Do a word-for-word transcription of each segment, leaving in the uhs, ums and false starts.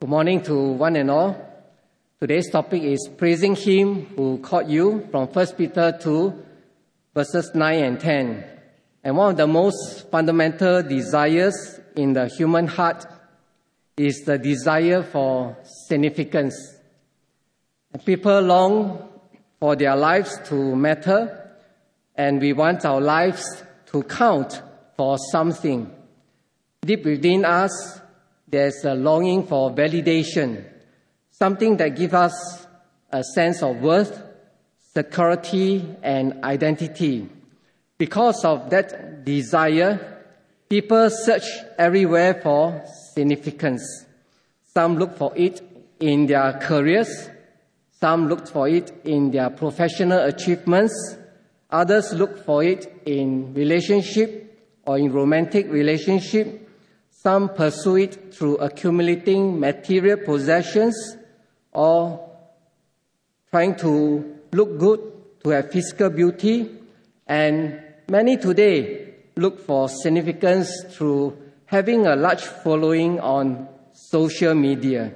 Good morning to one and all. Today's topic is praising Him who called you, from First Peter two, verses nine and ten. And one of the most fundamental desires in the human heart is the desire for significance. And people long for their lives to matter, and we want our lives to count for something. Deep within us, there's a longing for validation, something that gives us a sense of worth, security, and identity. Because of that desire, people search everywhere for significance. Some look for it in their careers, some look for it in their professional achievements, others look for it in relationship or in romantic relationship. Some pursue it through accumulating material possessions or trying to look good, to have physical beauty. And many today look for significance through having a large following on social media,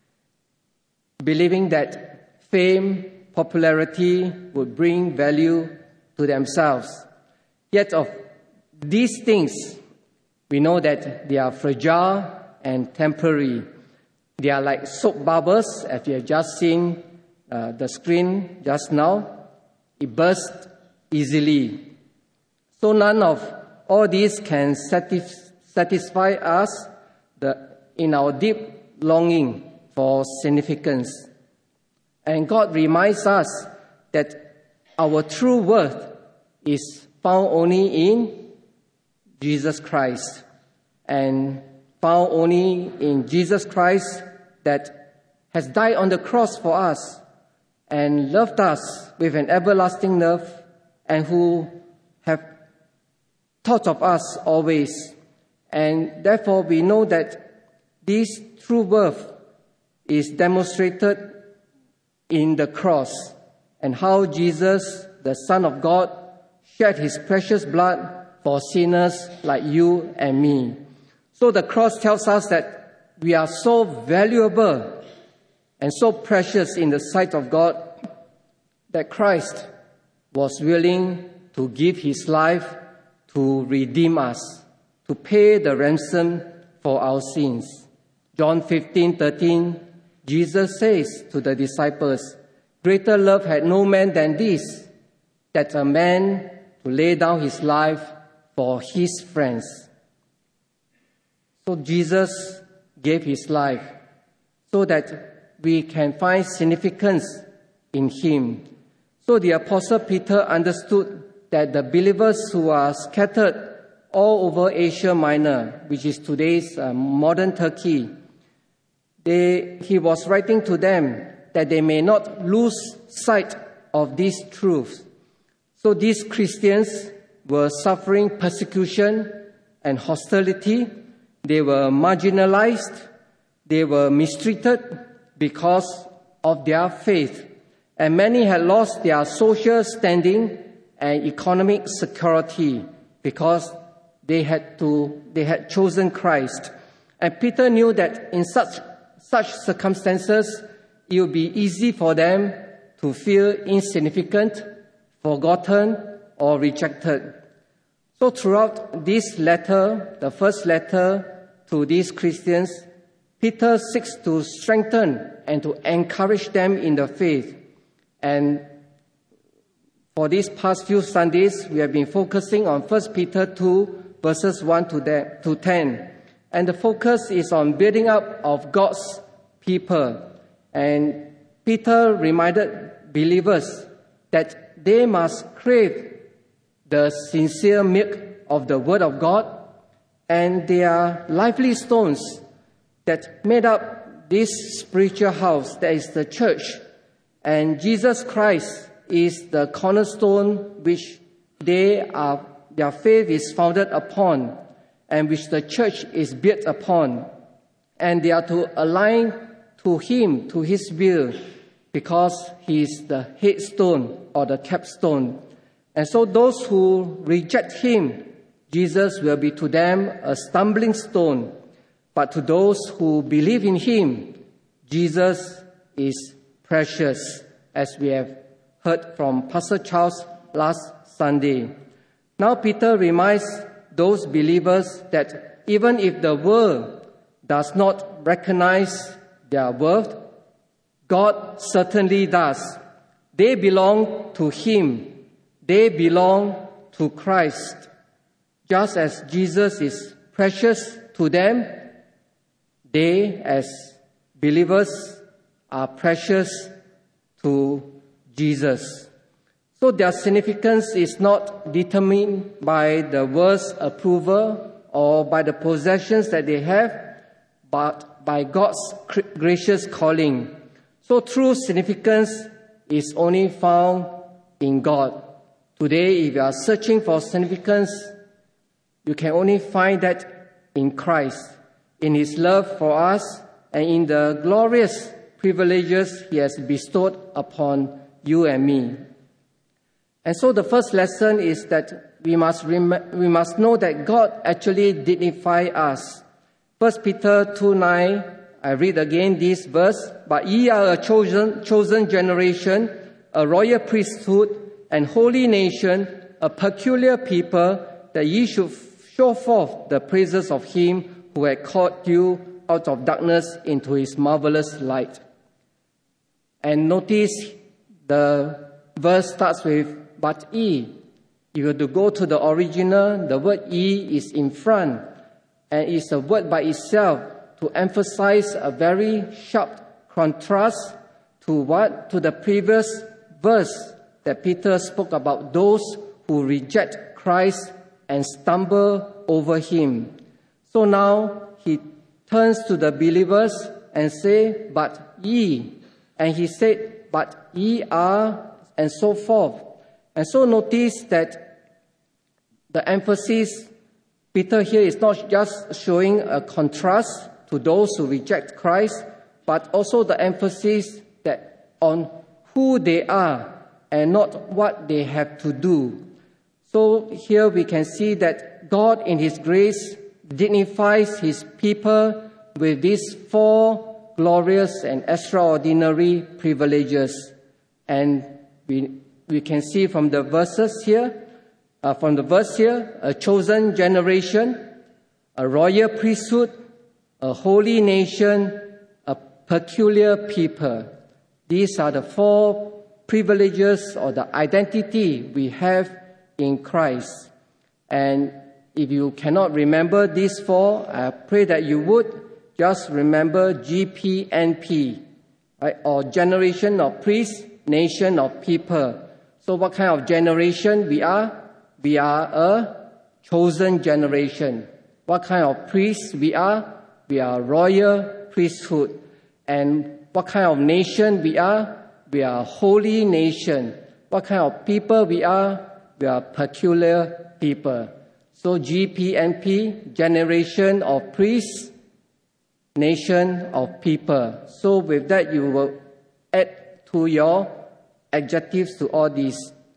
believing that fame, popularity would bring value to themselves. Yet of these things, we know that they are fragile and temporary. They are like soap bubbles, as you have just seen uh, the screen just now. It bursts easily. So none of all these can satis- satisfy us the, in our deep longing for significance. And God reminds us that our true worth is found only in Jesus Christ, and found only in Jesus Christ that has died on the cross for us and loved us with an everlasting love, and who have thought of us always. And therefore we know that this true worth is demonstrated in the cross, and how Jesus, the Son of God, shed His precious blood for sinners like you and me. So the cross tells us that we are so valuable and so precious in the sight of God that Christ was willing to give His life to redeem us, to pay the ransom for our sins. John fifteen thirteen, Jesus says to the disciples, "Greater love had no man than this, that a man to lay down his life for his friends." So Jesus gave His life so that we can find significance in Him. So the Apostle Peter understood that the believers who are scattered all over Asia Minor, which is today's uh, modern Turkey, they, he was writing to them that they may not lose sight of these truths. So these Christians were suffering persecution and hostility. They were marginalized. They were mistreated because of their faith. And many had lost their social standing and economic security because they had to, they had chosen Christ. And Peter knew that in such, such circumstances, it would be easy for them to feel insignificant, forgotten, or rejected. So throughout this letter, the first letter to these Christians, Peter seeks to strengthen and to encourage them in the faith. And for these past few Sundays, we have been focusing on First Peter two, verses one to ten. And the focus is on building up of God's people. And Peter reminded believers that they must crave the sincere milk of the Word of God, and they are lively stones that made up this spiritual house, that is the church. And Jesus Christ is the cornerstone which they are, their faith is founded upon, and which the church is built upon. And they are to align to Him, to His will, because He is the headstone or the capstone. And so those who reject Him, Jesus will be to them a stumbling stone. But to those who believe in him, Jesus is precious, as we have heard from Pastor Charles last Sunday. Now Peter reminds those believers that even if the world does not recognize their worth, God certainly does. They belong to him. They belong to Christ. Just as Jesus is precious to them, they as believers are precious to Jesus. So their significance is not determined by the world's approval or by the possessions that they have, but by God's gracious calling. So true significance is only found in God. Today, if you are searching for significance, you can only find that in Christ, in his love for us, and in the glorious privileges he has bestowed upon you and me. And so the first lesson is that we must rem- we must know that God actually dignifies us. First Peter two nine, I read again this verse, but ye are a chosen, chosen generation, a royal priesthood, and holy nation, a peculiar people, that ye should show forth the praises of him who had called you out of darkness into his marvelous light. And notice the verse starts with, but ye. If you were to go to the original, the word ye is in front, and it's a word by itself to emphasize a very sharp contrast to what? To the previous verse that Peter spoke about those who reject Christ and stumble over him. So now he turns to the believers and say, but ye. And he said, but ye are, and so forth. And so notice that the emphasis, Peter here is not just showing a contrast to those who reject Christ, but also the emphasis that on who they are and not what they have to do. So here we can see that God in his grace dignifies his people with these four glorious and extraordinary privileges. And we we can see from the verses here, uh, from the verse here, a chosen generation, a royal priesthood, a holy nation, a peculiar people. These are the four privileges or the identity we have in Christ. And if you cannot remember these four, I pray that you would just remember G P N P, right? Or generation of priests, nation of people. So what kind of generation we are? We are a chosen generation. What kind of priests we are? We are royal priesthood. And what kind of nation we are? We are a holy nation. What kind of people we are? We are peculiar people. So G P N P, generation of priests, nation of people. So with that, you will add to your adjectives to all these.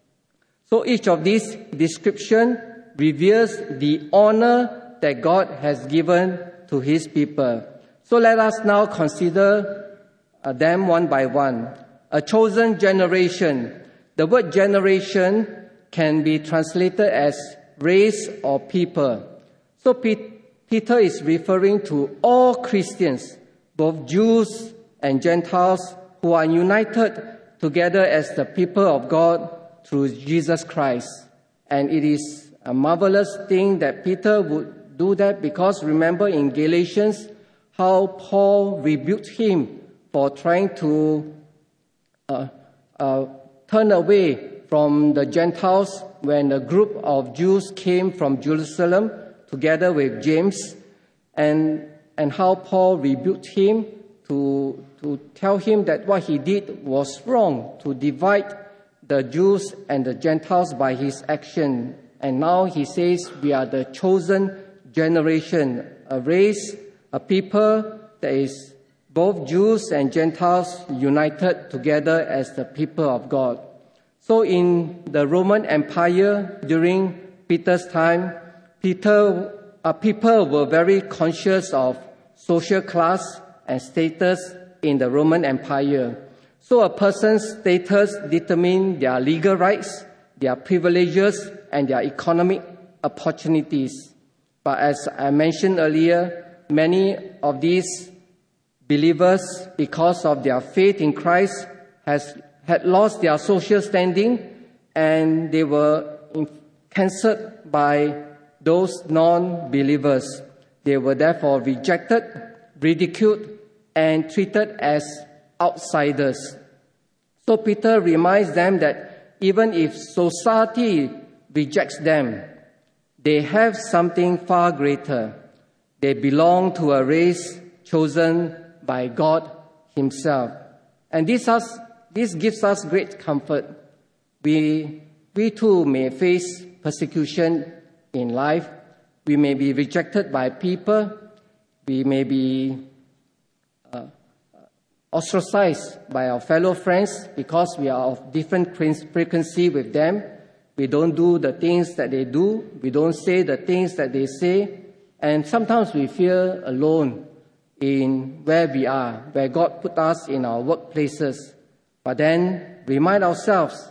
So each of these description reveals the honor that God has given to his people. So let us now consider uh, them one by one. A chosen generation. The word generation can be translated as race or people. So Peter is referring to all Christians, both Jews and Gentiles, who are united together as the people of God through Jesus Christ. And it is a marvelous thing that Peter would do that, because remember in Galatians how Paul rebuked him for trying to uh, uh, turn away from the Gentiles when a group of Jews came from Jerusalem together with James, and and how Paul rebuked him to to tell him that what he did was wrong, to divide the Jews and the Gentiles by his action. And now he says we are the chosen generation, a race, a people that is both Jews and Gentiles united together as the people of God. So in the Roman Empire during Peter's time, Peter, uh, people were very conscious of social class and status in the Roman Empire. So a person's status determines their legal rights, their privileges, and their economic opportunities. But as I mentioned earlier, many of these believers, because of their faith in Christ, has had lost their social standing, and they were cancelled by those non-believers. They were therefore rejected, ridiculed, and treated as outsiders. So Peter reminds them that even if society rejects them, they have something far greater. They belong to a race chosen by God Himself. And this, has, this gives us great comfort. We, we too may face persecution in life. We may be rejected by people. We may be uh, ostracized by our fellow friends because we are of different frequency with them. We don't do the things that they do. We don't say the things that they say. And sometimes we feel alone in where we are, where God put us in our workplaces. But then remind ourselves,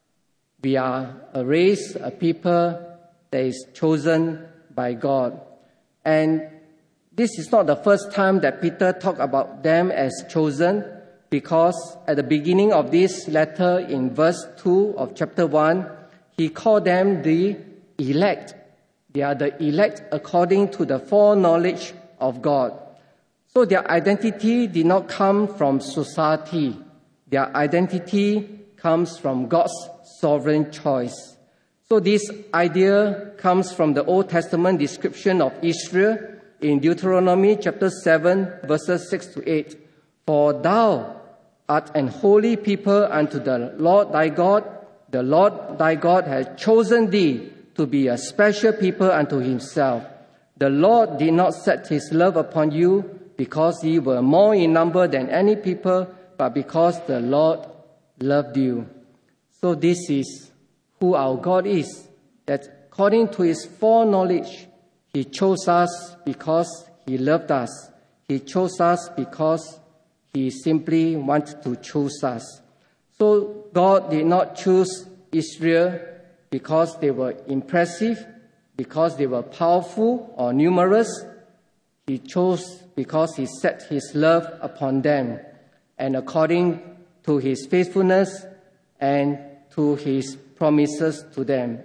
we are a race, a people that is chosen by God. And this is not the first time that Peter talked about them as chosen, because at the beginning of this letter in verse two of chapter one, he called them the elect. They are the elect according to the foreknowledge of God. So their identity did not come from society. Their identity comes from God's sovereign choice. So this idea comes from the Old Testament description of Israel in Deuteronomy chapter seven, verses six to eight. For thou art an holy people unto the Lord thy God. The Lord thy God has chosen thee to be a special people unto Himself. The Lord did not set His love upon you because ye were more in number than any people, but because the Lord loved you. So this is who our God is, that according to His foreknowledge, He chose us because He loved us. He chose us because He simply wanted to choose us. So God did not choose Israel because they were impressive, because they were powerful or numerous. He chose because He set His love upon them, and according to His faithfulness and to His promises to them.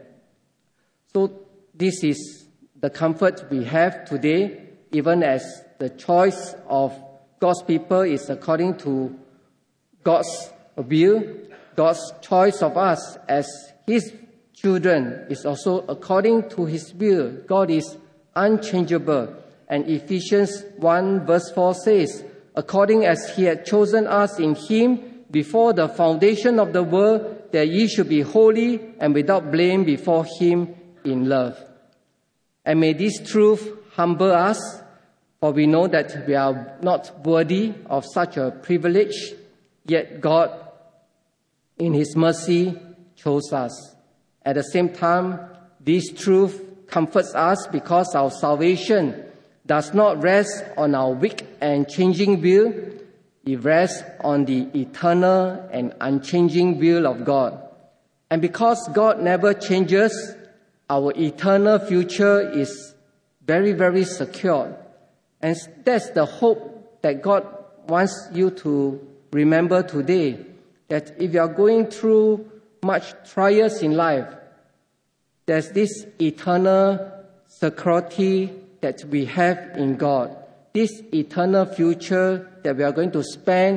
So this is the comfort we have today, even as the choice of God's people is according to God's will. God's choice of us as His children is also according to His will. God is unchangeable. And Ephesians one verse four says, according as He had chosen us in Him before the foundation of the world, that ye should be holy and without blame before Him in love. And may this truth humble us, for we know that we are not worthy of such a privilege, yet God, in His mercy, chose us. At the same time, this truth comforts us because our salvation does not rest on our weak and changing will. It rests on the eternal and unchanging will of God. And because God never changes, our eternal future is very, very secure. And that's the hope that God wants you to remember today, that if you are going through much trials in life, there's this eternal security that we have in God, this eternal future that we are going to spend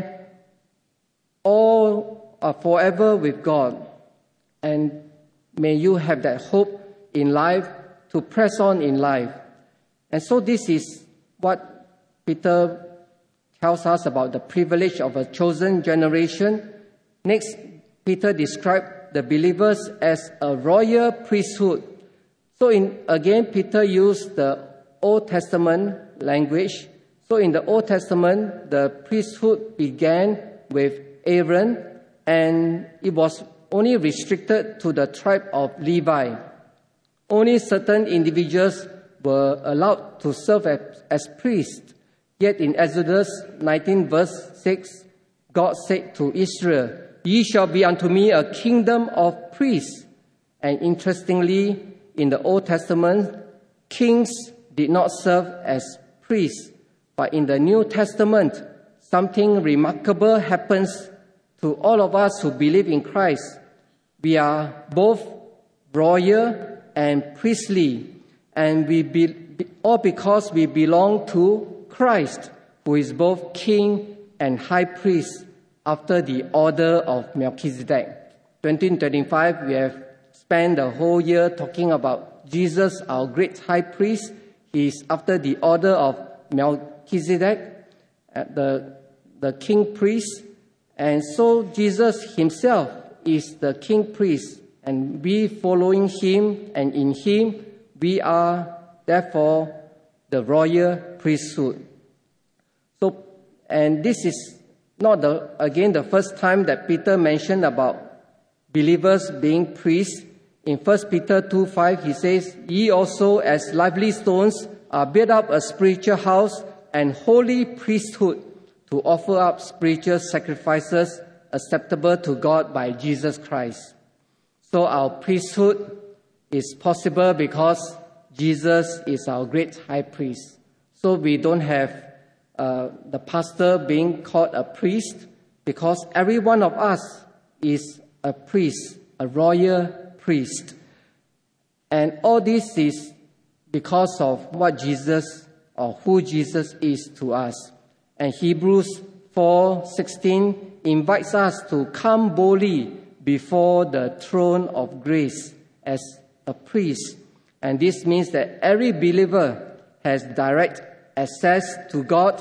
all uh, forever with God. And may you have that hope in life to press on in life. And so this is what Peter tells us about the privilege of a chosen generation. Next, Peter described the believers as a royal priesthood. So in, again, Peter used the Old Testament language. So in the Old Testament, the priesthood began with Aaron, and it was only restricted to the tribe of Levi. Only certain individuals were allowed to serve as, as priests. Yet in Exodus nineteen verse six, God said to Israel, "Ye shall be unto me a kingdom of priests." And interestingly, in the Old Testament, kings did not serve as priests. But in the New Testament, something remarkable happens to all of us who believe in Christ. We are both royal and priestly, and we be, all because we belong to Christ, who is both king and high priest after the order of Melchizedek. twenty twenty-five, we have spent the whole year talking about Jesus, our great high priest. He is after the order of Melchizedek, the, the king priest. And so Jesus himself is the king priest, and we following him, and in him we are therefore the royal priesthood. So, and this is not the, again the first time that Peter mentioned about believers being priests. In First Peter two five, he says, "Ye also as lively stones are built up a spiritual house and holy priesthood to offer up spiritual sacrifices acceptable to God by Jesus Christ." So our priesthood is possible because Jesus is our great high priest. So we don't have uh, the pastor being called a priest, because every one of us is a priest, a royal priest. And all this is because of what Jesus, or who Jesus is to us. And Hebrews four sixteen invites us to come boldly before the throne of grace as a priest. And this means that every believer has direct access to God,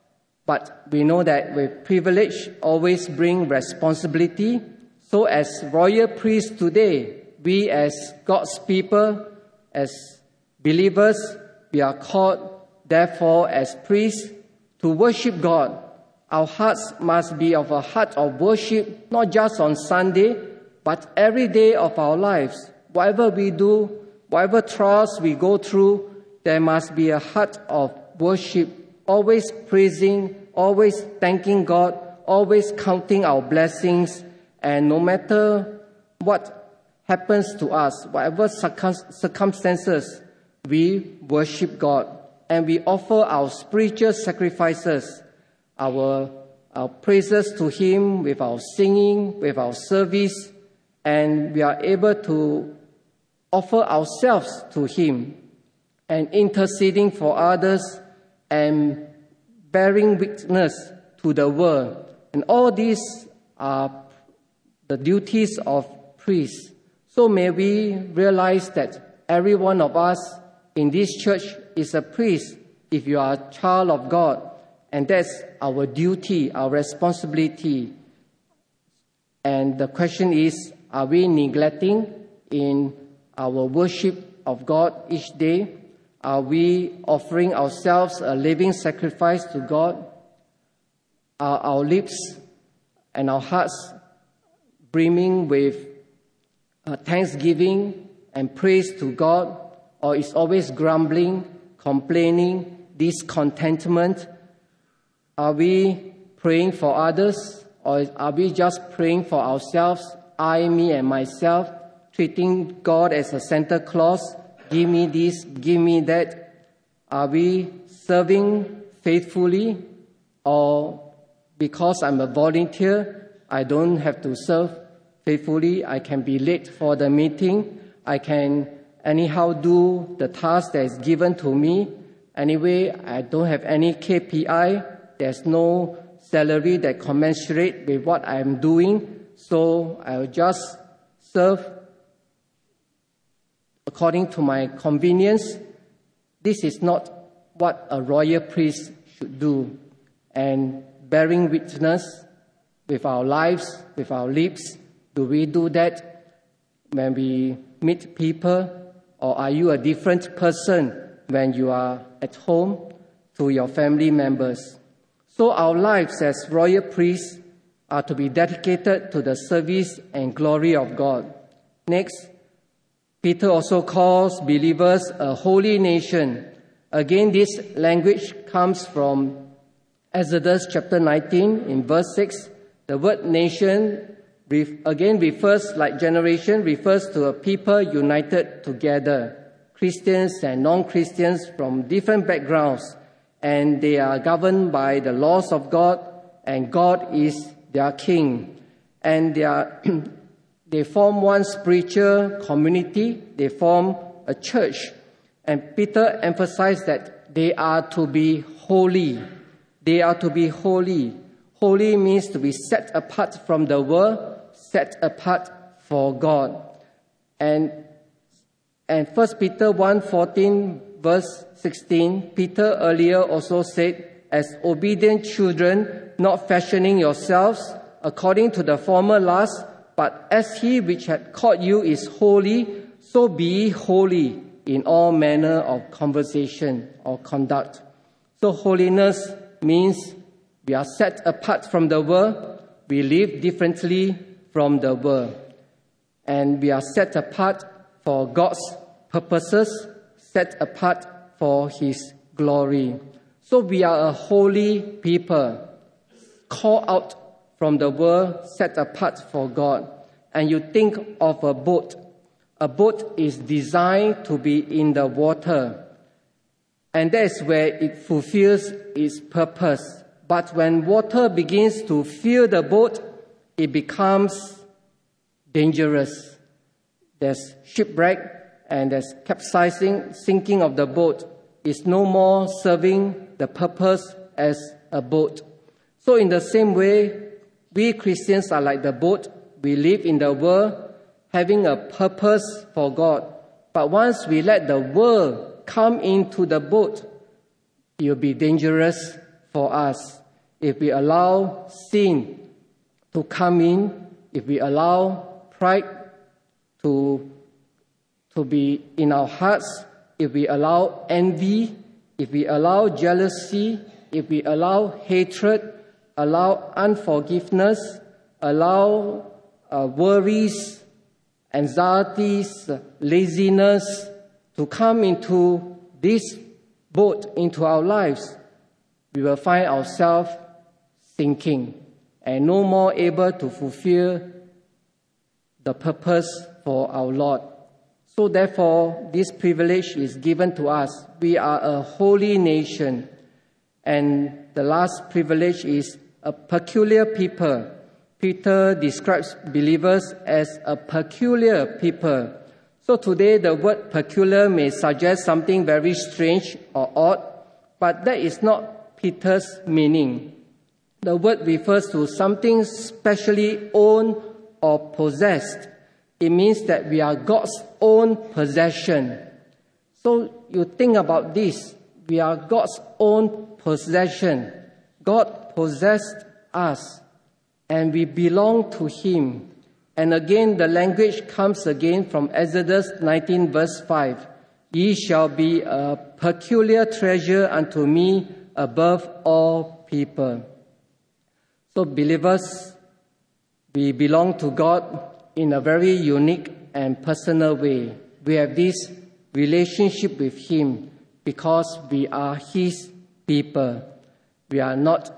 but we know that with privilege always bring responsibility. So as royal priests today, we as God's people, as believers, we are called therefore as priests to worship God. Our hearts must be of a heart of worship, not just on Sunday, but every day of our lives. Whatever we do, whatever trials we go through, there must be a heart of worship, always praising, always thanking God, always counting our blessings, and no matter what happens to us, whatever circumstances, we worship God, and we offer our spiritual sacrifices, our, our praises to Him with our singing, with our service, and we are able to offer ourselves to Him and interceding for others and bearing witness to the world. And all these are the duties of priests. So may we realize that every one of us in this church is a priest if you are a child of God. And that's our duty, our responsibility. And the question is, are we neglecting in our worship of God each day? Are we offering ourselves a living sacrifice to God? Are our lips and our hearts brimming with uh, thanksgiving and praise to God? Or is always grumbling, complaining, discontentment? Are we praying for others? Or are we just praying for ourselves, I, me, and myself, treating God as a Santa Claus? Give me this, give me that. Are we serving faithfully? Or because I'm a volunteer, I don't have to serve faithfully. I can be late for the meeting. I can anyhow do the task that is given to me. Anyway, I don't have any K P I. There's no salary that commensurate with what I'm doing. So I'll just serve according to my convenience. This is not what a royal priest should do. And bearing witness with our lives, with our lips, do we do that when we meet people? Or are you a different person when you are at home to your family members? So our lives as royal priests are to be dedicated to the service and glory of God. Next, Peter also calls believers a holy nation. Again, this language comes from Exodus chapter nineteen in verse six. The word nation again refers, like generation, refers to a people united together, Christians and non-Christians from different backgrounds, and they are governed by the laws of God, and God is their king. And they are they form one spiritual community, they form a church. And Peter emphasized that they are to be holy. They are to be holy. Holy means to be set apart from the world, set apart for God. And and First Peter one fourteen verse sixteen, Peter earlier also said, as obedient children, not fashioning yourselves according to the former lust, but as he which had called you is holy, so be holy in all manner of conversation or conduct. So holiness means we are set apart from the world, we live differently from the world, and we are set apart for God's purposes, set apart for His glory. So we are a holy people, called out from the world, set apart for God. And you think of a boat. A boat is designed to be in the water, and that is where it fulfills its purpose. But when water begins to fill the boat, it becomes dangerous. There's shipwreck and there's capsizing, sinking of the boat. It's no more serving the purpose as a boat. So in the same way, we Christians are like the boat. We live in the world having a purpose for God. But once we let the world come into the boat, it will be dangerous for us. If we allow sin to come in, if we allow pride to, to be in our hearts, if we allow envy, if we allow jealousy, if we allow hatred, allow unforgiveness, allow uh, worries, anxieties, laziness to come into this boat, into our lives, we will find ourselves sinking and no more able to fulfill the purpose for our Lord. So therefore, this privilege is given to us. We are a holy nation. And the last privilege is a peculiar people. Peter describes believers as a peculiar people. So today the word peculiar may suggest something very strange or odd, but that is not Peter's meaning. The word refers to something specially owned or possessed. It means that we are God's own possession. So you think about this. We are God's own possession. God possessed us, and we belong to Him. And again, the language comes again from Exodus nineteen verse five. Ye shall be a peculiar treasure unto me above all people. So believers, we belong to God in a very unique and personal way. We have this relationship with Him because we are His people. We are not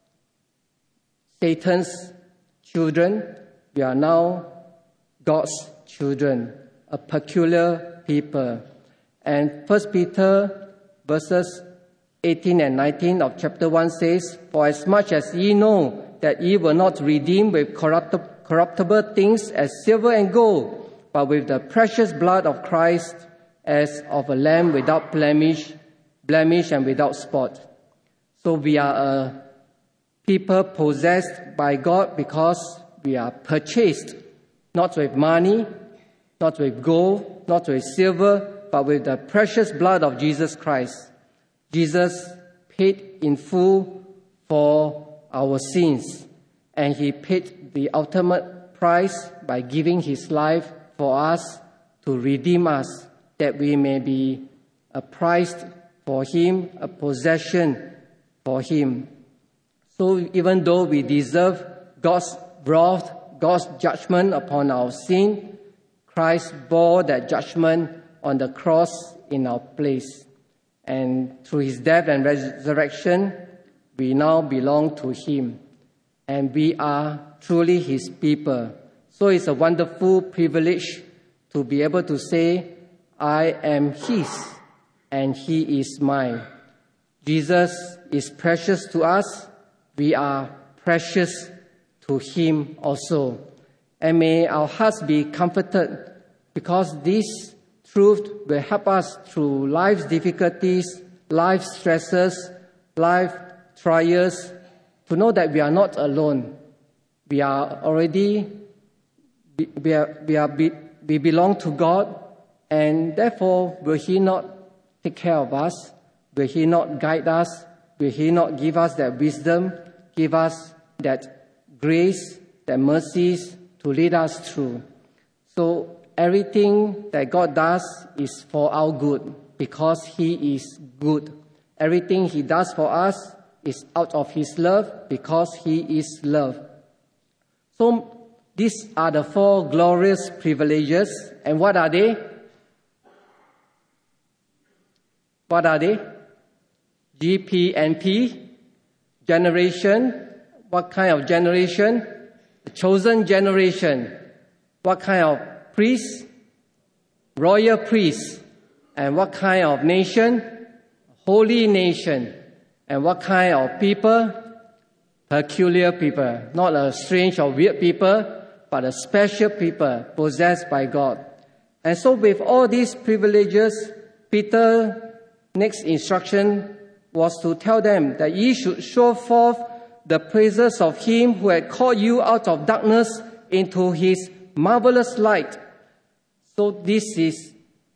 Satan's children. We are now God's children, a peculiar people. And First Peter verses eighteen and nineteen of chapter one says, For as much as ye know that ye were not redeemed with corruptible corruptible things as silver and gold, but with the precious blood of Christ, as of a lamb without blemish, blemish and without spot. So we are a people possessed by God because we are purchased, not with money, not with gold, not with silver, but with the precious blood of Jesus Christ. Jesus paid in full for our sins, and He paid the ultimate price by giving His life for us to redeem us, that we may be a price for Him, a possession for Him. So even though we deserve God's wrath, God's judgment upon our sin, Christ bore that judgment on the cross in our place. And through his death and resurrection, we now belong to him. And we are truly his people. So it's a wonderful privilege to be able to say, I am his and he is mine. Jesus is precious to us. We are precious to him also. And may our hearts be comforted, because this truth will help us through life's difficulties, life stresses, life trials, to know that we are not alone. We are already, we, are, we, are, we belong to God, and therefore will he not take care of us? Will he not guide us? Will he not give us that wisdom, give us that grace, that mercies to lead us through? So everything that God does is for our good, because he is good. Everything he does for us is out of his love, because he is love. So these are the four glorious privileges. And what are they? What are they? G, P, and P. Generation. What kind of generation? The chosen generation. What kind of priest? Royal priest. And what kind of nation? Holy nation. And what kind of people? Peculiar people. Not a strange or weird people, but a special people possessed by God. And so with all these privileges, Peter's next instruction was to tell them that ye should show forth the praises of him who had called you out of darkness into his marvelous light. So this is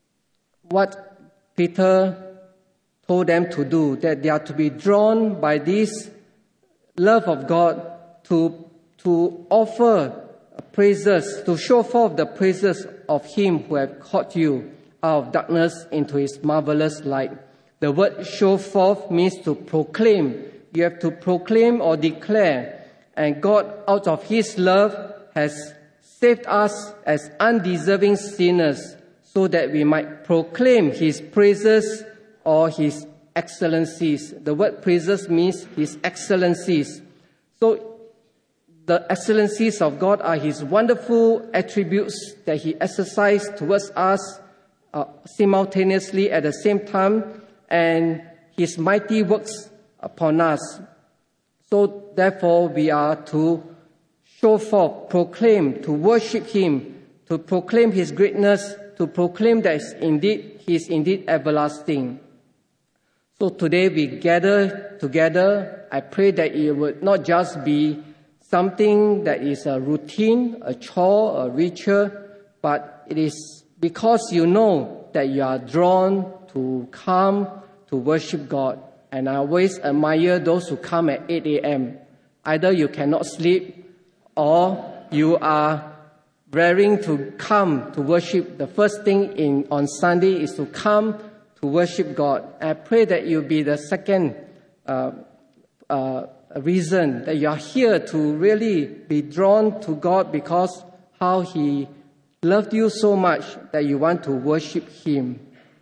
what Peter told them to do, that they are to be drawn by this love of God to, to offer praises, to show forth the praises of him who had called you out of darkness into his marvelous light. The word show forth means to proclaim. You have to proclaim or declare. And God, out of his love, has saved us as undeserving sinners, so that we might proclaim his praises or his excellencies. The word praises means his excellencies. So the excellencies of God are his wonderful attributes that he exercised towards us uh, simultaneously at the same time, and his mighty works upon us. So therefore we are to show forth, proclaim, to worship him, to proclaim his greatness, to proclaim that indeed he is indeed everlasting. So today we gather together. I pray that it would not just be something that is a routine, a chore, a ritual, but it is because you know that you are drawn to come to worship God. And I always admire those who come at eight a.m. Either you cannot sleep or you are raring to come to worship. The first thing in on Sunday is to come to worship God. I pray that you'll be the second uh, uh, reason that you are here to really be drawn to God, because how he loved you so much that you want to worship him.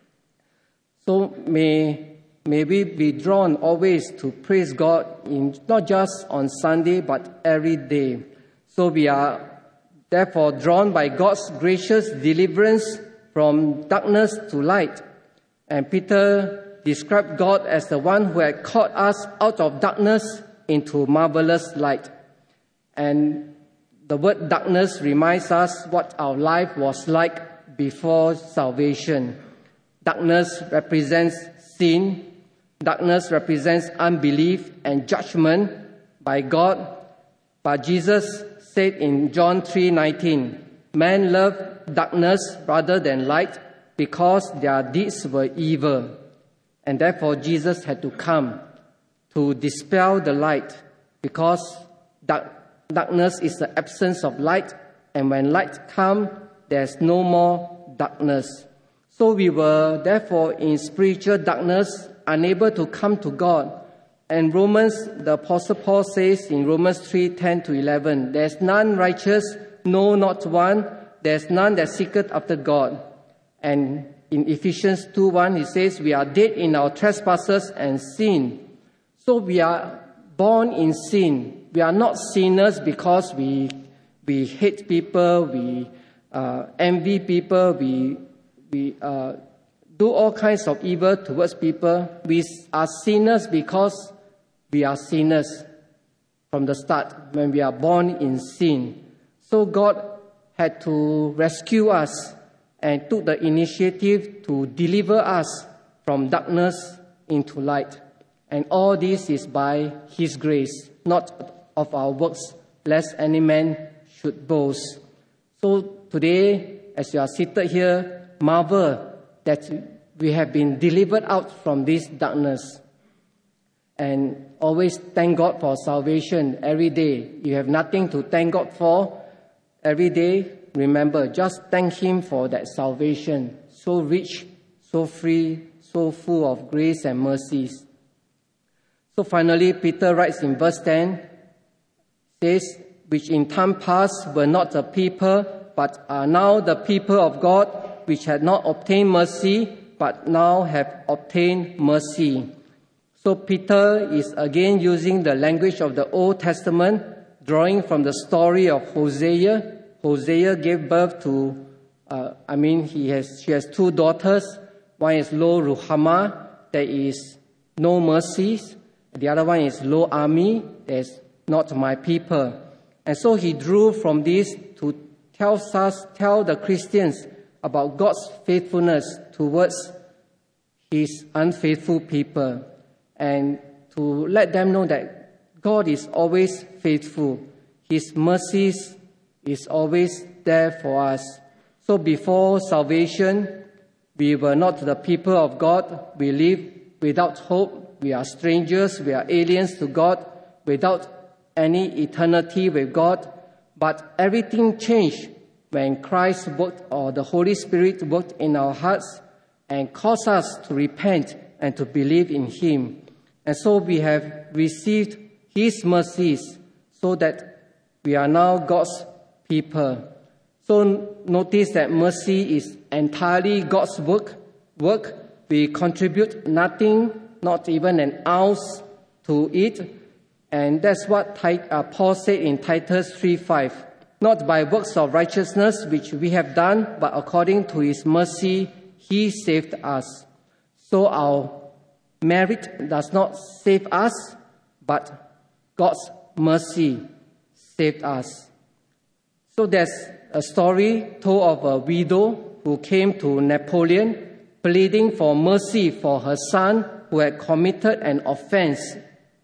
So may May we be drawn always to praise God, in not just on Sunday, but every day. So we are therefore drawn by God's gracious deliverance from darkness to light. And Peter described God as the one who had called us out of darkness into marvelous light. And the word darkness reminds us what our life was like before salvation. Darkness represents sin. Darkness represents unbelief and judgment by God. But Jesus said in John three nineteen, "Man loved darkness rather than light, because their deeds were evil." And therefore Jesus had to come to dispel the light, because dark, darkness is the absence of light, and when light comes, there's no more darkness. So we were therefore in spiritual darkness, unable to come to God. And Romans, the Apostle Paul says in Romans three ten to eleven, "There's none righteous, no, not one. There's none that seeketh after God." And in Ephesians two one, it says, we are dead in our trespasses and sin. So we are born in sin. We are not sinners because we we hate people, we uh, envy people, we we uh, do all kinds of evil towards people. We are sinners because we are sinners from the start, when we are born in sin. So God had to rescue us and took the initiative to deliver us from darkness into light. And all this is by His grace, not of our works, lest any man should boast. So today, as you are seated here, marvel that we have been delivered out from this darkness. And always thank God for salvation every day. You have nothing to thank God for every day. Remember, just thank Him for that salvation, so rich, so free, so full of grace and mercies. So finally, Peter writes in verse ten, says, which in time past were not the people, but are now the people of God, which had not obtained mercy, but now have obtained mercy. So Peter is again using the language of the Old Testament, drawing from the story of Hosea. Hosea gave birth to, uh, I mean, he has she has two daughters. One is Lo Ruhamah, there is no mercies. The other one is Lo Ami, there's not my people. And so he drew from this to tell us, tell the Christians about God's faithfulness towards His unfaithful people, and to let them know that God is always faithful. His mercies is always there for us. So before salvation, we were not the people of God. We lived without hope. We are strangers. We are aliens to God, without any eternity with God. But everything changed when Christ worked, or the Holy Spirit worked in our hearts and caused us to repent and to believe in Him. And so we have received His mercies so that we are now God's people. So notice that mercy is entirely God's work. Work. We contribute nothing, not even an ounce to it. And that's what Paul said in Titus three five. Not by works of righteousness which we have done, but according to His mercy, He saved us. So our merit does not save us, but God's mercy saved us. So there's a story told of a widow who came to Napoleon pleading for mercy for her son who had committed an offense.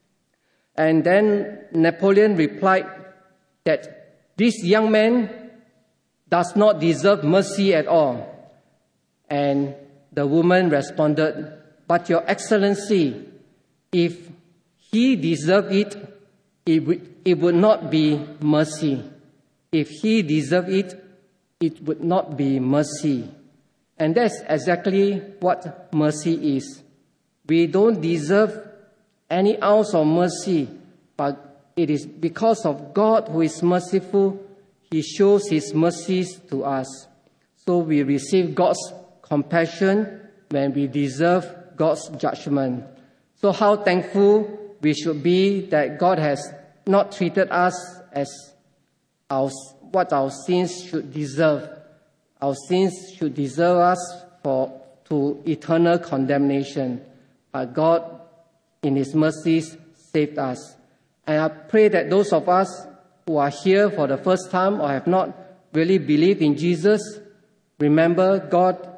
And then Napoleon replied that this young man does not deserve mercy at all. And the woman responded, but Your Excellency, if he deserved it, it would, it would not be mercy. If he deserved it, it would not be mercy. And that's exactly what mercy is. We don't deserve any ounce of mercy, but it is because of God who is merciful. He shows His mercies to us. So we receive God's compassion when we deserve God's judgment. So how thankful we should be that God has not treated us as our, what our sins should deserve. Our sins should deserve us for to eternal condemnation. But God, in His mercies, saved us. And I pray that those of us who are here for the first time or have not really believed in Jesus, remember God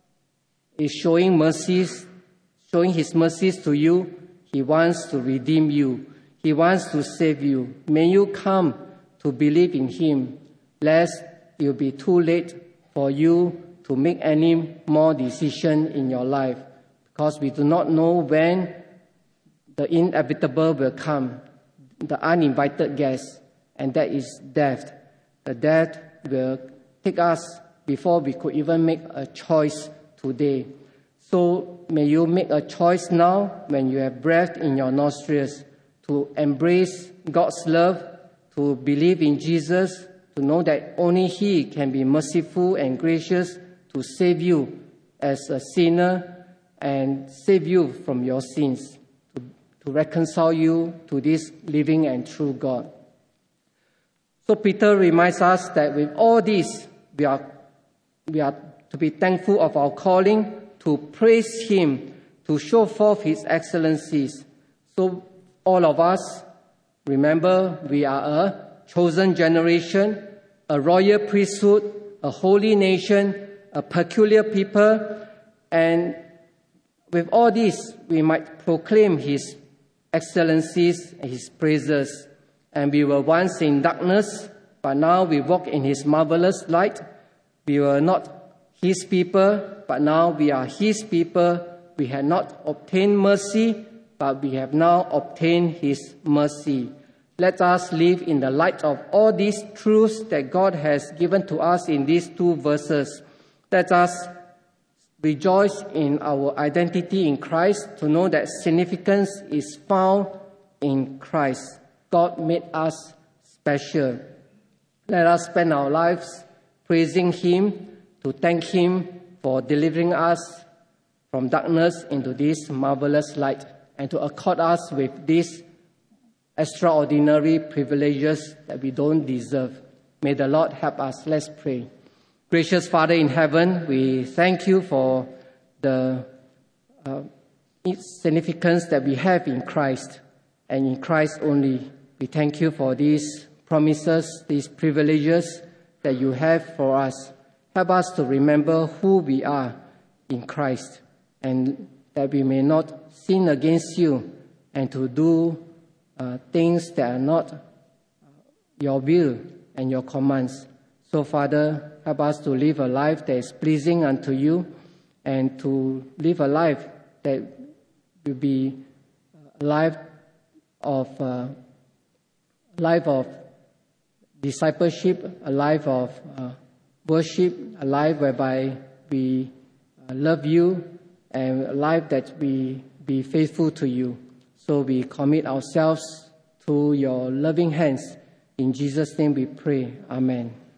is showing mercies, showing His mercies to you. He wants to redeem you. He wants to save you. May you come to believe in Him, lest it will be too late for you to make any more decision in your life, because we do not know when the inevitable will come, the uninvited guest, and that is death. The death will take us before we could even make a choice today. So may you make a choice now when you have breath in your nostrils to embrace God's love, to believe in Jesus, to know that only He can be merciful and gracious to save you as a sinner and save you from your sins, to, to reconcile you to this living and true God. So Peter reminds us that with all this, we are, we are to be thankful of our calling, to praise Him, to show forth His excellencies. So all of us, remember, we are a chosen generation, a royal priesthood, a holy nation, a peculiar people, and with all this, we might proclaim His excellencies and His praises. And we were once in darkness, but now we walk in His marvelous light. We were not His people, but now we are His people. We had not obtained mercy, but we have now obtained His mercy. Let us live in the light of all these truths that God has given to us in these two verses. Let us rejoice in our identity in Christ, to know that significance is found in Christ. God made us special. Let us spend our lives praising Him, to thank Him for delivering us from darkness into this marvelous light, and to accord us with these extraordinary privileges that we don't deserve. May the Lord help us. Let's pray. Gracious Father in heaven, we thank You for the uh, significance that we have in Christ, and in Christ only. We thank You for these promises, these privileges that You have for us. Help us to remember who we are in Christ, and that we may not sin against You, and to do uh, things that are not Your will and Your commands. So, Father, help us to live a life that is pleasing unto You, and to live a life that will be a life of uh, life of discipleship, a life of uh, worship, a life whereby we uh, love You, and a life that we be faithful to You. So we commit ourselves to Your loving hands. In Jesus' name we pray. Amen.